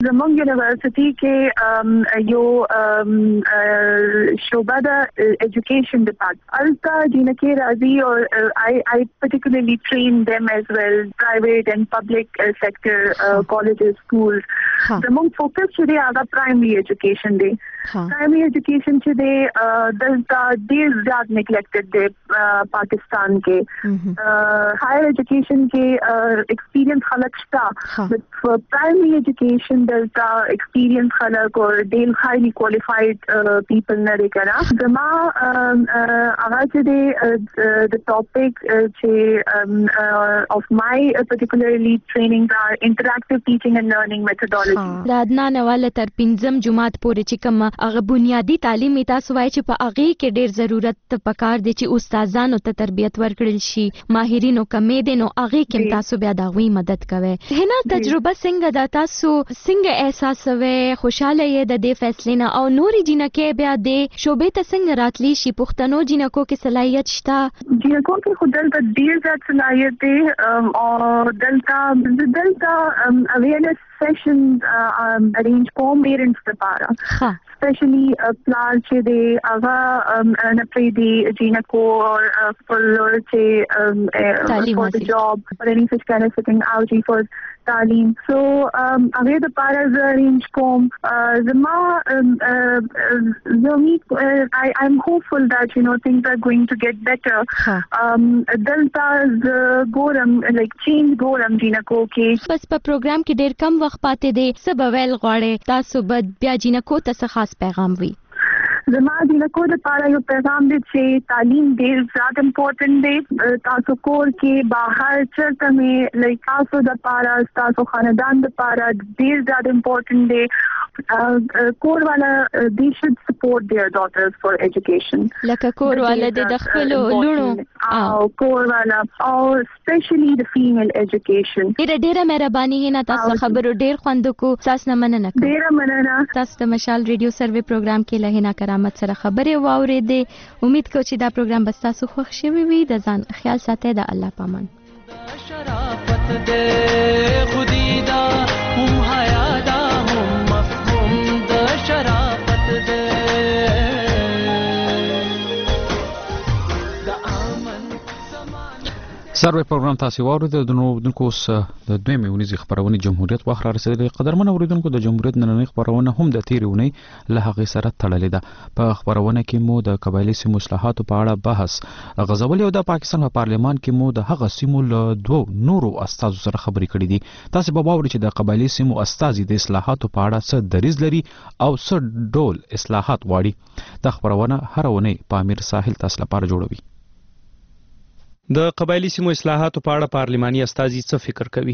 زمونږ یونیورسيټي کې یو شعبه د education department. التا جنکه راځي او I particularly train them as well, private and public sector colleges, schools. زمونږ فوکس چې دی هغه primary education دی. Primary education چې دی دلته ډیر زیات neglected دی پاکستان کې. higher education کې experience خلک شته. But for primary education دلته experience خلک or ډیر highly qualified people نه دی کنه. زما هغه چې دی the topic of my particularly training are interactive teaching and learning methodology. د عدنان والا تر پنځم جماعت پورې چې کوم هغه بنیادی تعلیم تاسو وایي چې په هغه کې ډیر ضرورت پکار دی چې استادانو ته تربیت ورکړل شي، ماهرینو کمې دي نو هغه کې تاسو بیا د غوي مدد کوي. هنا تجربه څنګه دا تاسو څنګه احساسوي، خوشاله یې د دې فیصلې نه او نوري جنکه بیا د شوبې ته څنګه راتلی شي؟ پښتنو جنکو کې صلاحیت شته؟ جنکو کې خودل د ډیر زیات صلاحیت دی او دلته awareness sessions arrange for parents لپاره. Especially پلار چې دی هغه نپری دی جنکو or for چې for the job or any such kind of thing out for تعلیم. So هغه د پاره arrange کوم زما I'm hopeful that things are going to get better. دلته ګورم like change ګورم جنکو کې. بس په پروګرام کې ډیر کم وخت پاتې دی، سبا ویل غواړي تاسو بیا جنکو ته څه خاص پیغام وي؟ زما د لکو د پاره یو پیغام دی چې تعلیم ډیر زیات امپورټنٹ دی. تاسو کور کې بهر چرته مې لای تاسو د پاره تاسو خاندان د پاره ډیر زیات امپورټنٹ دی. کور والا they should support their daughters for education. لکه کور والا د خپل لونو او کور والا او especially the female education. ډیر مهرباني نه تاسو خبرو ډیر خوند کو تاسو نه مننه. ډیر مننه. تاسو د مشال ریډیو سروې پروګرام کې لهینا کرامت سره خبرې واورېدې. امید کوم چې دا پروګرام بس تاسو خوښ شوي وي. د ځان خیال ساتئ. د الله پامان. شرافت دې خودی دا هم حیا دا هم مفهوم د شرافت دې سروې پروګرام تاسو واورېدل. د اوریدونکو اوس د دویمې اونیزې خبرونه جمهوریت وخت را رسېدلې. قدرمن اوریدونکو د جمهوریت نننۍ خبرونه هم د تیرې اونۍ له هغې سره تړلې ده. په خبرونه کې مو د قبایلي سیمو اصلاحاتو په اړه بحث غځولې او د پاکستان په پارلمان کې مو د هغه سیمو له دوو نورو استازو سره خبرې کړې دي. تاسو به واورئ چې د قبایلي سیمو استازي د اصلاحاتو په اړه څه دریځ لري او څه ډول اصلاحات غواړي. دا خبرونه هر اونۍ په امیر ساحل تاسو لپاره جوړوي. د قبایلی سیمو اصلاحاتو په اړه پارلماني استازي څه فکر کوي؟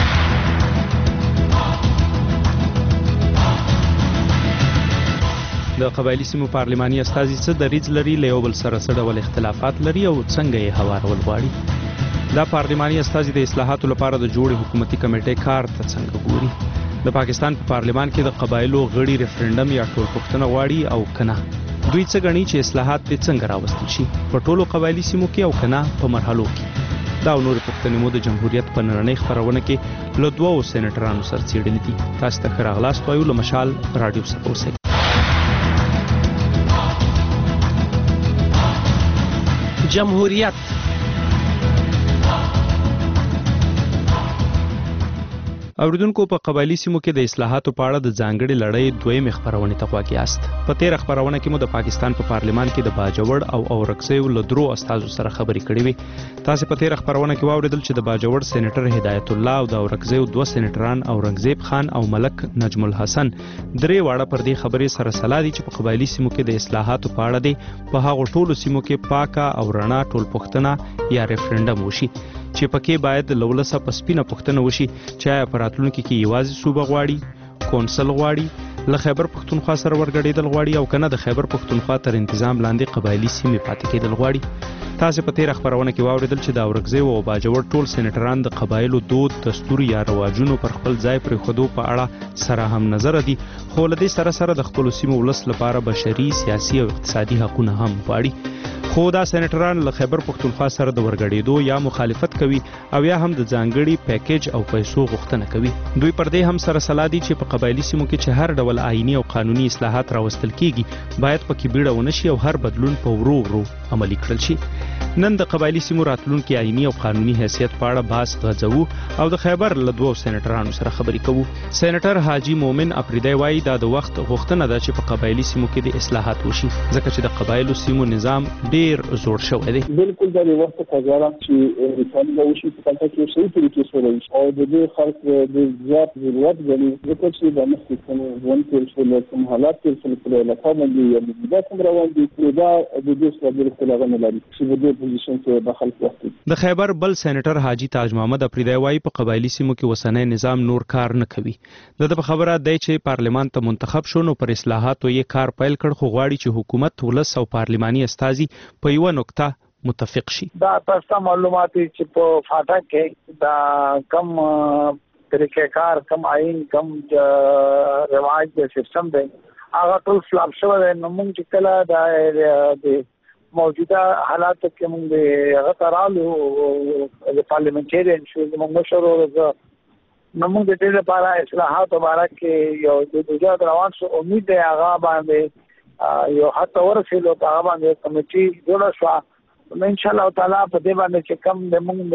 د قبایلی سیمو پارلماني استازي څه دریځ لري، له یو بل سره څه ډول اختلافات لري او څنګه یې هوارول غواړي؟ دا پارلماني استازي د اصلاحاتو لپاره د جوړې حکومتي کمیټې کار ته څنګه ګوري؟ د پاکستان په پارلمان کې د قبایلو غړي ریفرنډم یا ټولپوښتنه غواړي او کنه؟ دوی څه غني چې اصلاحات دې څنګه راوستل شي په ټولو قبایلی سیمو کې او کنه په مرحلو کې؟ دا نور پوښتنې مو د جمهوریت په نړۍ خبرونه کې له دوو سېنیټرانو سره څېړلې دي. تاسو ته ښه راغلاست وایو له مشال رادیو څخه اوسئ. جمهوریت اوریدونکو په قبایلی سیمو کې د اصلاحاتو په اړه د ځانګړي لړۍ دویمې خبرونه ته غوږ یاست. په تیر خبرونه کې مو د پاکستان په پارلمان کې د باجوړ او اورکزیو له درو استازو سره خبرې کړې وې. تاسو په تیر خبرونه کې واوریدل چې د باجوړ سېنیټر هدایت الله او د اورکزیو دوه سېنیټران اورنګزیب خان او ملک نجم الحسن درې واړه پر دې خبرې سره سلا دي چې په قبایلی سیمو کې د اصلاحاتو په اړه دی په هغو ټولو سیمو کې پاکه او رڼا ټولپوښتنه یا ریفرنډم وشي چې پکې باید لولسه په سپینه پوښتنه وشي چې آیا په راتلونکي کې یوازې صوبه غواړي، کونسل غواړي، له خیبر پښتونخوا سره ورګډېدل غواړي او کنه د خیبر پښتونخوا تر انتظام لاندې قبایلی سیمې پاتې کېدل غواړي. تاسو په تیر خبرونه کې واوریدل چې د اورګزیو او باجوړ ټول سېنیټران د قبایلو دود، دستور یا رواجونو پر خپل ځای پرېښودو په اړه سره هم نظر دي، خو له دې سره د خپلو سیمو ولس لپاره بشري، سیاسي او اقتصادي حقونه هم غواړي. خو دا سېنیټران له خیبر پښتونخوا سره د ورګډېدو یا مخالفت کوي او یا هم د ځانګړي پیکیج او پیسو غوښتنه کوي. دوی پر دې هم سره سلا دي چې په قبایلي سیمو کې چې هر ډول آئینی او قانوني اصلاحات راوستل کیږي باید پکې بیړه ونه شي او هر بدلون په ورو ورو عملي کړل شي. نن د قبایلي سیمو راتلونکي آئینی او قانوني حیثیت په اړه بحث غځوو او د خیبر له دوو سېنیټرانو سره خبرې کوو. سېنیټر حاجی مومن افریدی وایي دا د وخت غوښتنه ده چې په قبایلي سیمو کې د اصلاحات وشي ځکه چې د قبایلو سیمو نظام ډیر زوړ شوی دی. بالکل دا د وخت قضاوت چې انسان د وشي په تاسو کې صحیح طریقې سره وشي او د دې خلک د زیات ضرورت غني ځکه چې د مخکې کوم ون کې کوم حالات کې په لکه باندې یا د کوم روان دي دا د دې سره د خلک نه لري چې د پوزیشن کې داخل وخت. د خیبر بل سېنیټر حاجی تاج محمد افریدی وایي په قبایلي سیمو کې وسنۍ نظام نور کار نه کوي. د خبره دی چې پارلمان ته منتخب شو نو پر اصلاحاتو یې کار پیل کړ خو غواړي چې حکومت ولس او پارلماني استازي په یو نقطه متفق شي. دا تاسو معلومات چې په فاټا کې دا کم طریقې کار کم آئین کم رواج د سیستم دی هغه ټول فلاپ شوی دی. نو موږ چې کله د موجوده حالات کې موږ هغه ترالو د پارلیمنټریان شو موږ مشورو نو موږ د دې لپاره اصلاحات مبارک کې یو د وجود روان شو امید دی هغه باندې یو حتی ورسېلو هغه باندې کمیټي جوړه شو ان شاء الله تعالی په دې باندې چې کم د موږ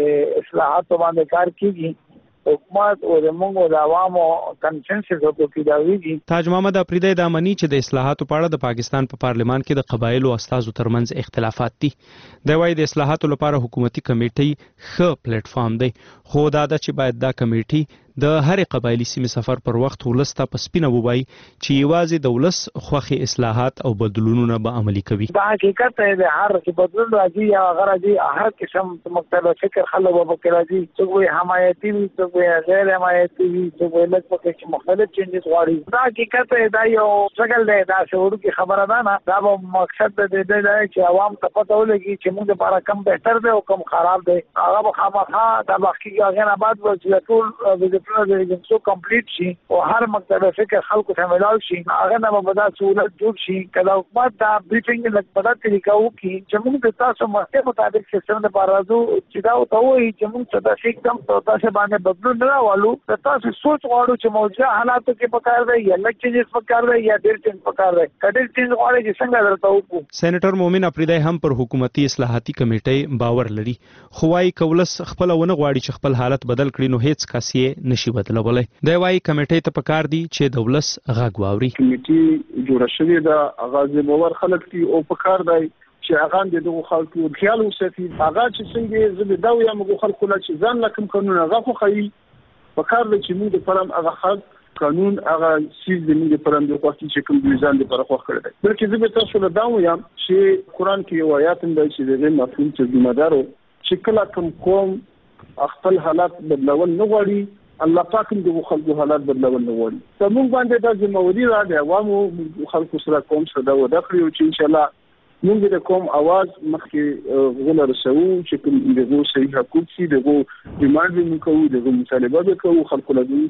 د اصلاحات باندې کار کیږي حکومت او د موږ د عوامو کنسنسس او پیداویږي. تاج محمد افریدی دا مني چې د اصلاحاتو په اړه د پاکستان په پارلمان کې د قبایلو استازو ترمنځ اختلافات دي. دا وایي د اصلاحاتو لپاره حکومتي کمیټې ښه پلیټ فارم دی خو دا ده چې باید دا کمیټې د هر قبایلي سیمې سفر پر وخت ولسته په سپینه ووایي چې یوازې د ولس خوښې اصلاحات او بدلونونه به عملي کوي. دا حقیقت دی د هر چې بدلون راځي یا هغه راځي هر قسم مختلف فکر خلک به پکې راځي څوک وایي حمایتي وي څوک وایي غیر حمایتي وي څوک وایي لږ پکې مختلف چینجز غواړي. دا حقیقت دی دا یو شکل دی دا شعور کې خبره ده نه دا به مقصد دی چې عوام ته پته ولګي چې موږ لپاره کم بهتر دی او کم خراب دی هغه به خامخا دا باقي هغه نه بعد چې ټول د سو کمپلیټ شي او هر مختلف فکر خلکو ته ملاو شي هغه نه به دا سہولت جوړ شي کله حکومت دا بریفینګ لږ په دغه طریقه وکړي چې موږ د تاسو مخکې مطابق سیستم لپاره راځو چې دا وایي چې موږ څه د سیستم په تاسو باندې بدلون نه راوړو د تاسو سوچ غواړو چې موجوده حالاتو کې پکار دی یا لږ چینجز پکار دی یا ډېر چینج پکار دی کډیر چینج غواړي چې څنګه درته وکړو. سېنیټر مومن افریدی هم پر حکومتي اصلاحاتي کمیټې باور لري خو وايي کولس خپل ونه غواړي چې خپل حالت بدل کړي نو هیڅ کس یې نشي بدلولای. دا وايي کمیټې ته پکار دي چې د ولس غږ واوري. کمیټې جوړه شوې ده هغه باور خلک دي او پکار دی چې هغه دغه خلکو خیال وساتي هغه چې څنګه زه دا وایم موږ خلکو لا چې ځان لکم قانون هغه خو خي پکار دی چې موږ د پرم هغه خلک قانون هغه سیز د موږ پرم د وخت چې کوم د ځان لپاره خو کړی دی. بلکې زه به تاسو له دا وایم چې قرآن کې یو آیات هم دی چې د مفهوم چې ذمہدارو چې کله کوم خپل حالات بدلول نه غواړي الله پاک دې خلکو حالات بدلول نه غواړي. زموږ باندې دا ذمہواری را ده عوامو خلکو سره کوم څه دا ودا کړو چې ان شاء الله موږ د کوم आवाज مخکې غوړ رسو چې کوم دغه صحیح حقوق سي دغه ډیماند وکړو دغه مطالبه وکړو خلکو له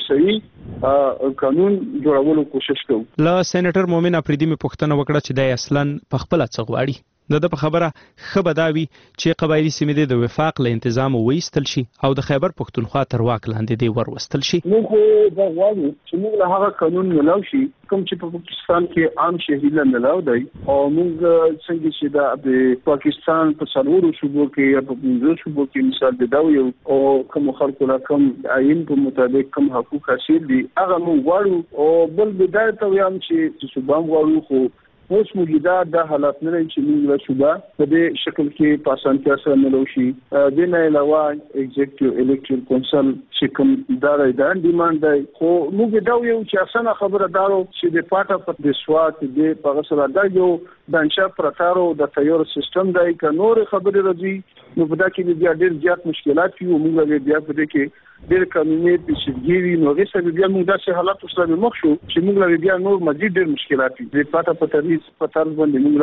صحیح قانون جوړولو کوشش کوو. له سېنیټر مومن افریدی مې پوښتنه وکړه چې دا اصلاً په خپل څه غواړي. د په خبره خبرداوي چې قبایلی سیمې د وفاق له تنظیم وېستل شي او د خیبر پښتونخوا تر واک لاندې دی وروستل شي. موږ دا غواړو چې موږ له هغه قانون ملاو شي کوم چې په پاکستان کې عام شهري ملاو دی او موږ څنګه چې د پاکستان په څلورو صوبو کې یا په پنځو صوبو کې مثال دی دا یو او کوم خلکو لا کوم آئین په مطابق کوم حقوق حاصل دي هغه موږ غواړو او بل بدايه ته وایم چې صوبام غواړو خو اوس موجوده د حالات نه چې موږ له صوبا په دې شکل کې پاسانتیا سره ملو شي د نه علاوه ایگزیکټیو الکټرال کونسل چې کوم دارای دا ډیماند دی خو موږ دا یو چې اسانه خبره دارو چې د پاټه په د سوات د په سره دا یو د انشا پرتارو د تیور سیستم دی ک نور خبره راځي نو په دا کې بیا ډېر زیات مشکلات وي موږ بیا په دې کې ډېر قانوني پیچیدګي نو هغه سره بیا موږ داسې حالات سره مخ شو چې موږ له بیا نور مزید ډېر مشکلات دي د پاټه په طرز باندې موږ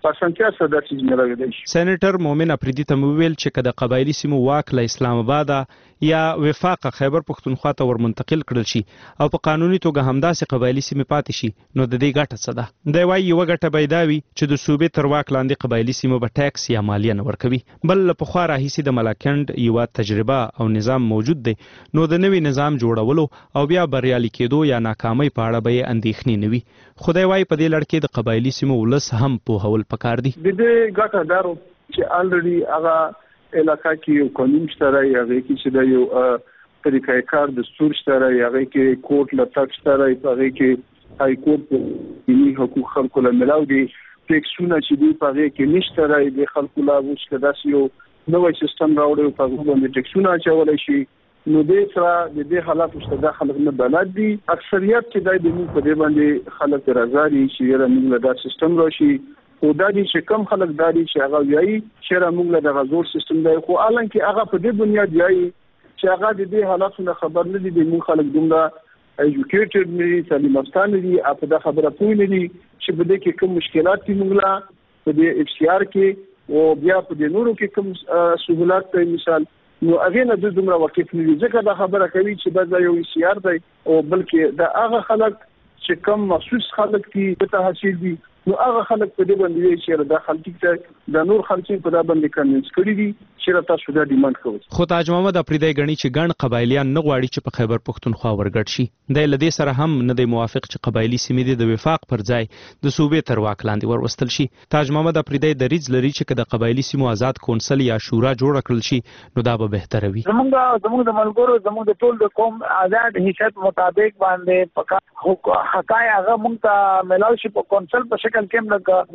پاسانتیا سره د چیز نه راغلی. سېنیټر مومن افریدي ته ویل چې کله قبایلی سیمو واک له اسلام آباد یا وفاق خیبر پښتونخوا ته ورمنتقل کړل شي او په قانوني توګه همداسې قبایلی سیمې پاتې شي نو د دې ګټه څه ده؟ دی وایي یوه ګټه به دا وي چې د صوبې تر واک لاندې قبایلی سیمو به ټیکس یا مالیه نه ورکوي. بل له پخوا راهیسې د ملاکنډ یوه تجربه او نظام موجود دی نو د نوي نظام جوړولو او بیا بریالي کېدو یا ناکامۍ په اړه به یې اندېښنې نه وي. خو دی وایي په دې لړ کې د قبایلی سیمو ولس هم پوهول پکار دي. د دې ګټه دارو چې الریډي هغه علاقه کې یو قانون شته راي هغه کې چې د یو طریقې کار دستور شته راي هغه کې کوټ لټک شته راي هغه کې های کورټ دینی حقوق خلکو له ملاو دي ټیکسونه چې دی په هغه کې نشته راي د خلکو لا وښ کدا یو نوې سیستم راوړي په هغه باندې ټیکسونه چولای شي نو د سره د دې حالات مستدا خلک نه بلد دي. اکثریت چې دای د موږ په دې باندې خلک راځي چې موږ له سیستم راشي او دا دي چې کم خلک داري چې هغه وایي چې موږ له غزور سیستم دی خو الان کې هغه په دې بنیاد وایي چې هغه د دې حالاتونو خبر نه دي د موږ خلک دومره ایجوکیټډ نه دي تعلیم یافته نه دي په دا خبره پوه نه دي چې په دې کې کوم مشکلات دي موږ لا په دې اف سی آر کې او بیا په دې نورو کې کوم سہولت ته مثال نو هغه نه د دومره واقف نه دي ځکه دا خبره کوي چې دا یو ای سی آر دی او بلکې دا هغه خلک چې کوم مخصوص خلک دي ته حاصل دي نو هغه خلک په دې باندې چې د خلک ته د نور خلکو په دا باندې کنوینس کړی دي چې تاسو دا ډیماند کوئ. خو تاج محمد افریدی غني چې ګڼ قبایلیان نه غواړي چې په خیبر پښتونخوا ورګډ شي. د لدې سره هم نه دی موافق چې قبایلی سیمې د وفاق پر ځای د صوبې تر واک لاندې وروستل شي. تاج محمد افریدی د ریځ لري چې د قبایلی سیمو آزاد کونسل یا شورا جوړ کړل شي نو دا به بهتره وي. زموږ د ملګرو زموږ د ټول د قوم آزاد حیثیت مطابق باندې حقای هغه موږ ته ملاو شي په کونسل په شکل کې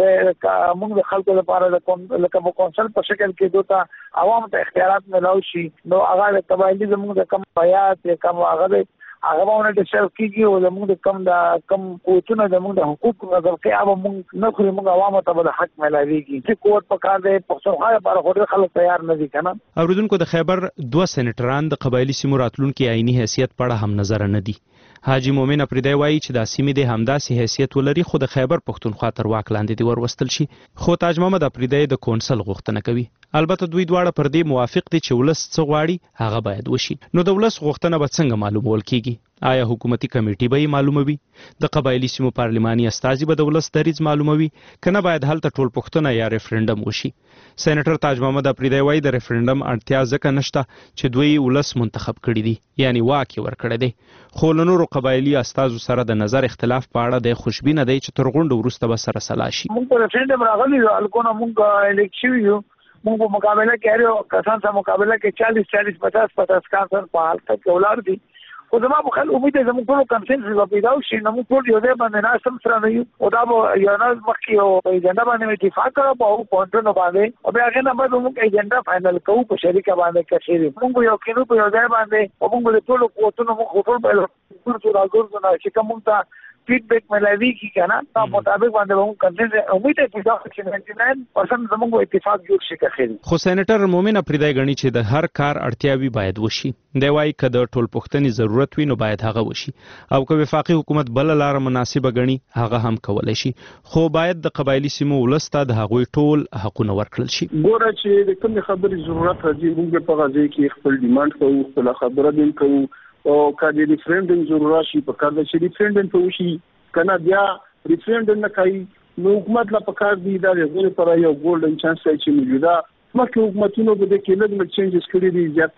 موږ د خلکو لپاره لکه په کونسل په شکل کې دوته عوام ته اختیارات ملاو شي نو هغه قبایلی زموږ د کم بیات کم هغه باندې د شرف کېږي او زموږ د کم قوتونه زموږ د حقوق نظر کې هغه موږ نه خوري موږ عوام ته به حق ملاويږي چې کوټ په کار دی پښتونخوا لپاره خو خلک تیار نه دي کنه. اوریدونکو د خیبر دوه سېنیټران د قبایلی سیمو راتلونکي عیني حیثیت په اړه هم نظر نه دي. حاجی مومن افریدی وایي چې د سیمې د همداسې حیثیت ولري خو د خیبر پښتونخوا تر واک لاندې دی وروستل شي. خو تاج محمد افریدی د کونسل غوښتنه کوي. البته دوی دواړه پر دې موافق دي چې ولس څه غواړي هغه باید وشي. نو د ولس غوښتنه به څنګه معلومول کیږي؟ آیا حکومتي کمیټې به معلوموي؟ د قبایلی سیمو پارلماني استازي به د ولس دریځ معلوموي کنه باید هلته ټول پښتنه یا ریفرندم وشي؟ سېنیټر تاج محمد افریدی وایي د ریفرندم اړتیا ځکه نشته چې دوی ولس منتخب کړي دي یعنی واک یې ورکړی دی. خو له نورو قبایلی استازو سره د نظر اختلاف په اړه د خوشبینه دی چې تر غونډې وروسته به سره سلا شي. موږ په ریفرندم راغلي یو الکونه موږ الیکشن یو موږ په مقابله کې یو کسان سره مقابله کې 40 50 کسان په حالت کې ولر دي خو زما په خل امید زموږ ټول کنسنسس به پیدا شي نو موږ ټول یو ځای باندې ناسم سره نه یو او دا به یو نه مخکې او په ایجنډا باندې اتفاق کړو په پوینټونو باندې او بیا هغه نه به موږ ایجنډا فائنل کوو په شریکه باندې کشيري موږ یو کینو په یو ځای باندې او موږ ټول قوتونو موږ ټول په ټول راګورځو نه چې کوم ته فیډبیک ملوي کی کنه په مطابق باندې موږ کنسنسس امید ته چې 99% زموږ اتفاق جوړ شي کخېل. خو سېنیټر مومن افریدی غني چې د هر کار اړتیاوي باید وشي. دی وایي که د ټول پښتني ضرورت وي نو باید هغه وشي او که وفاقي حکومت بل لار مناسبه غني هغه هم کولای شي خو باید د قبایلی سیمو ولسته د هغوی ټول حقونه ورکړل شي. ګوره چې د کوم خبرې ضرورت راځي موږ په غږی کې خپل ډیماند کوو خپل خبره دین کوو او کله ریفرندم ضرورت شي په کار د ریفرندم په وشي کنه بیا ریفرندم نه کوي نو حکومت لا په کار دی دا غوړي پر یو ګولډن چانس چې موجوده مکه حکومتونو به د کې لږ چینجز کړی دي زیات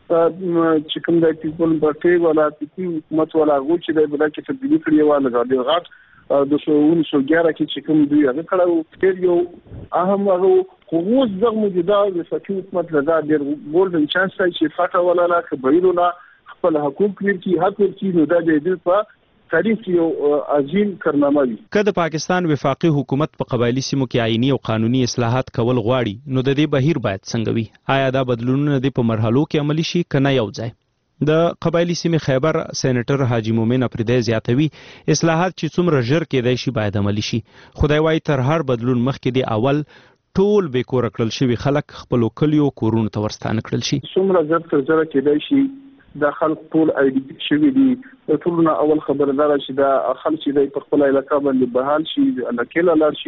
چې کوم د پیپل پارټي ولا حکومت ولا غوړي چې د بل کې تبدیلی کړی و نه غاډي غاټ د 1911 کې چې کوم دوی هغه کړو ډېر یو اهم هغه خصوص د موجوده د فقيه حکومت لدا ډېر ګولډن چانس چې فاټا ولا لا خبرونه خپل حقوق لري حق ورکی نو دا د په تاریخ یو عظیم کارنامه وي. که د پاکستان وفاقي حکومت په قبایلی سیمو کې آئینی او قانوني اصلاحات کول غواړي نو د دې بهیر باید څنګه وي؟ آیا دا بدلونونه د په مرحلو کې عملی شي کنه یو ځای؟ د قبایلی سیمې خیبر سېنیټر حاجی مومن افریدی زیاتوي اصلاحات چې څومره ژر کېدای شي باید عملی شي. خدای وایي تر هر بدلون مخکې دی اول ټول به کور کړل شي خلک خپل کلیو کورونو ته ورستانه کړل شي. څومره ژر تر ژره کېدای شي دا خلک ټول آیډي شوی دي ټولونه اول خبردار شي دا خلک چې د خپل علاقې باندې بحال شي علاقې لاله شي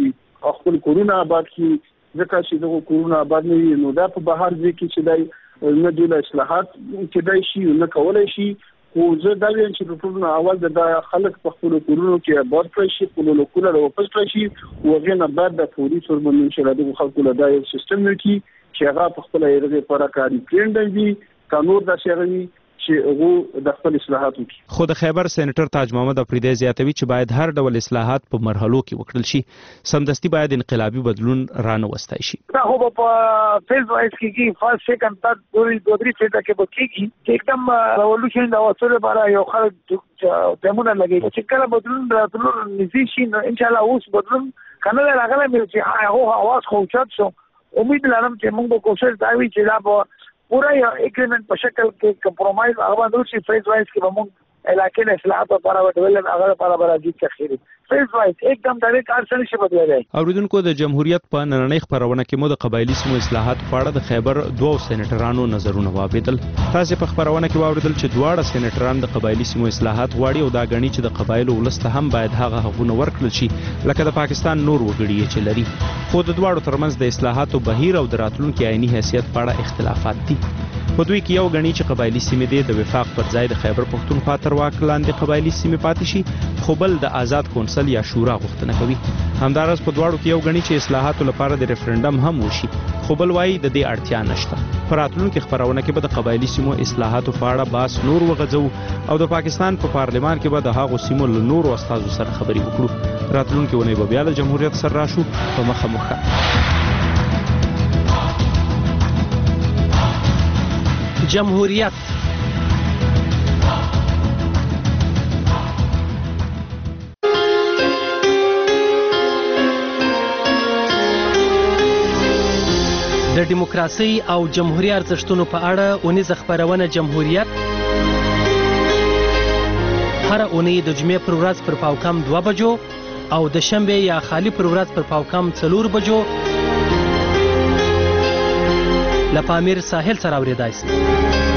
خپل کورونه آباد کړي ځکه چې دغه کورونه آباد نه وي نو دا په بهر ځای کې چې دای نه د اصلاحات کېدای شي نه کولای شي خو زه دا وایم چې په ټولو اول د خلک په خپل کورونو کې آباد کړي شي خپل لوکل او واپس کړي شي او غیر نه بعد د فوري سرمن ان شاء الله د خلکو له دای سیستم نکي چې هغه په خپل ایرغه لپاره کاری پلان دی قانون د شغوي چې هغه د خپل اصلاحات وکړي. خو د خیبر سېنیټر تاج محمد افریدی زیاتوي چې باید هر ډول اصلاحات په مرحلو کې وکړل شي سمدستي باید انقلابي بدلون رانه وستای شي. دا خو په فیز وایس کې فرست سیکنډ تھرد دوری فیز کې بکیږي چې एकदम ریولوشن دا وسره لپاره یو خلک دمونه لګي چې کله بدلون راتلو نږدې شي ان شاء الله اوس بدلون کنه راغلی مې چې هغه आवाज خو چات شو امید لرم چې موږ به کوشش دا وی چې دا पूरा एग्रीमेंट په شکل کې کمپرمایز هغه باندې چې فیز وایز کې به موږ علاقې له اصلاحات لپاره ډیولپ هغه لپاره راځي تخیری فیز وایز एकदम ډایرکټ کار سره شي بدلېږي. اوریدونکو د جمهوریت په نننۍ خبرونه کې مو د قبایلی سیمو اصلاحات په اړه د خیبر دوه سېنیټرانو نظرونه واوریدل. تاسو په خبرونه کې واوریدل چې دواړه سېنیټران د قبایلی سیمو اصلاحات غواړي او دا غني چې د قبایلو ولسته هم باید هغه حقوقونه ورکړل شي لکه د پاکستان نور وګړي چې لري. خو د دواړو ترمنځ د اصلاحاتو بهیر او د راتلونکو عیني حیثیت په اړه اختلافات دي. په دوی کې یو غني چې قبایلی سیمې د وفاق پر ځای د خیبر پښتونخوا تر واک لاندې قبایلی سیمې پاتې شي خو بل د آزاد کونسل یا شورا غوښتنه کوي. همدارس په دواړو کې یو غني چې اصلاحاتو لپاره د ریفرندم هم وشي خو بل وایي د دې اړتیا نشته. په راتلونکو خبرونه کې به د قبایلی سیمو اصلاحاتو په اړه باس نور وغځو او د پاکستان په پارلمان کې به د هغو سیمو له نورو استازو سره خبرې وکړو. راتلونکي ونې به بیا له جمهوریت سره راشو په مخه مخه. جمهوریت د دیموکراسي او جمهوریت ارزښتونو په اړه اونیزه خبرونه جمهوریت هر اونۍ د جمعې پر ورځ پر پاوکم 2 بجو او د شنبه یا خالی پر ورځ پر پاوکم 4 بجو له پامیر ساحل سره اوریدای شئ.